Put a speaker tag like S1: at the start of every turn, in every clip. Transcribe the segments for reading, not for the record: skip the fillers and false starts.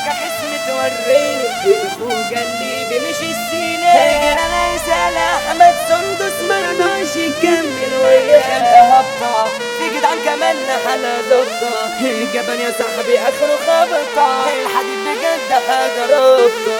S1: كخصم توريني الخوجة اللي بمشي السينة هجر انا يسأل احمد سندس مرضاش يكمل وياه هبطة في جدعان كمالنا حلا ظبطة الجبل يا صاحبي اخره خبطة الحديد بجد حاجة رابطة.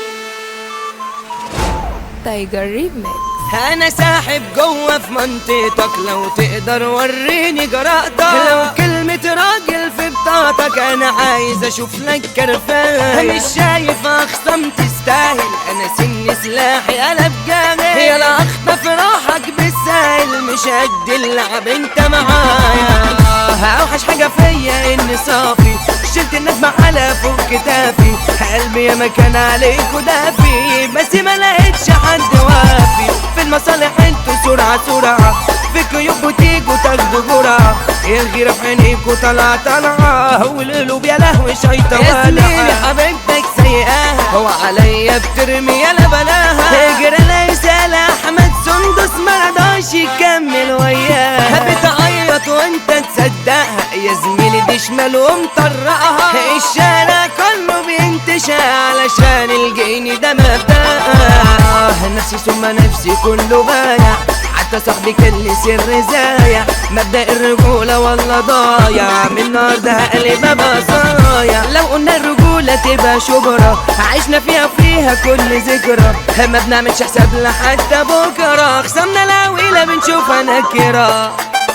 S2: تايجر ريميكس.
S1: انا ساحب جوه في منطقتك لو تقدر وريني جرأتك لو كلمة راجل في بطاقتك انا عايز اشوف لك كرفان مش شايف اخصم تستاهل انا سن سلاحي قلب جامد يلا اخطف راحك بالسهل مش قد اللعب انت معايا اوحش حاجة فيا اني صافي شلت الناس على فوق كتافي قلبي يا مكان عليك ودافي بس ما لقيتش حد وافي في المصالح انتوا سرعة فيكوا يبقوا تيجوا تاخدوا جرعة الغيرة في عينيكوا طالعة والقلوب يا لهوي شيطة يا زميلي حبيبتك سيئاها هو عليا بترمي يلا بلاها هجر انا يسأل احمد سندس مرضاش يكمل وياها بتعيط وانت تصدقها يا زميلي دي شمال ومطرقها الشارع كله بينتشى علشان الجيني ده مبدأها نفسي ثم نفسي كله بايع حتى صاحبي كان لي سر زايع مبدأ الرجولة والله ضايع من النهارده هقلب بصايع لو قلنا الرجولة تبقى شجرة عشنا فيها كل ذكرى ما بنعملش حساب لحتى بكرة خصمنا العويلة بنشوفها نكرة.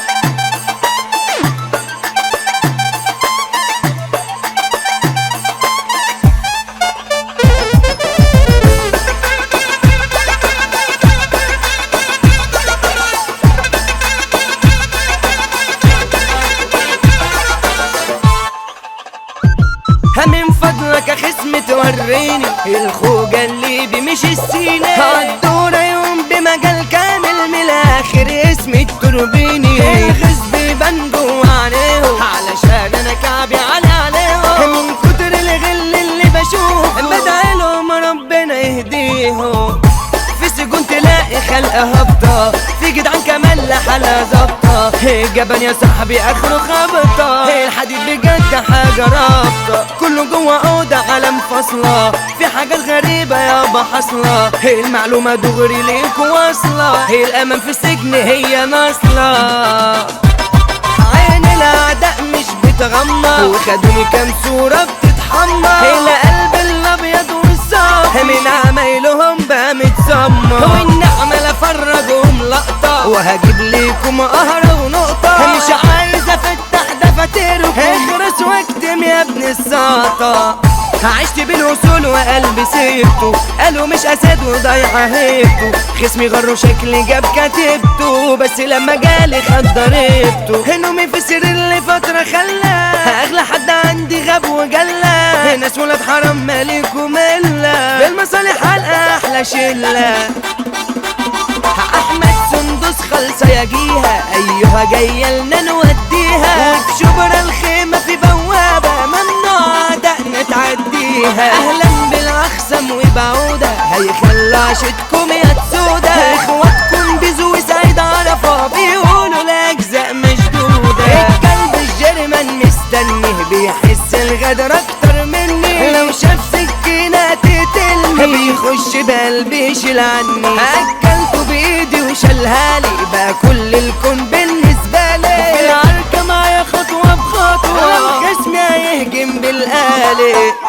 S1: من فضلك خصم توريني الخوجة اللي بمشي السينة هالدورة يوم بمجال كامل من الاخر اسمي التوربيني الغصب يبان جوا عينيهم علشان انا كعبي عليهم من كتر الغل اللي بشوفه بدعيلهم ربنا يهديهم في سجون تلاقي خلق هبطة في جدعان كمان لحالة ظابطة الجبل يا صاحبي اخره خبطة الحديد بجد حاجة رابطة كله جوه اوضة على منفصلة في حاجات غريبة يابا حاصلة المعلومة دغري ليك واصلة الامان في السجن هي ناصلة عين الاعداء مش بتغمى وخدوني كام صورة بتتحمى القلب الابيض والصافي من عمايلهم بقى متسمى والنعمة لفرجهم لقطة وهجيب ليكم قهرة ونقطة مش عايز افتح دفاتركم اخرس واكتم يا ابن الساطة عشت بالوصول وقلبي سيبته قالوا مش اسد وضيعة هيبته خصمي غروا شكلي جاب كتبته بس لما جالي خد ضربته نومي في السرير لفترة خلاه اغلى حد عندي غاب وجلى ناس ولاد حرام مالك وملة بالمصالح حلقة احلى شلة احمد سندس خالصة يجيها ايها جاية لنا نوديها وفي شبرا الخيمة في بوابة ممنوع دقنا تعديها اهلا بالاخصم وبعودة هيخلى عشتكم يا تسودة اخواتكم بيزو وسعيد عرفة بيقولوا الاجزاء مشدودة الكلب الجرمن مستنيه بيحس الغدر اكتر مني لو شاف سكينة تقتلني بيخش بقلبي يشيل عني اكلته بايدي وشالهالي بقى كل الكون بالنسبة لي في العركة معايا خطوة بخطوة خصمي هيهجم بالآلي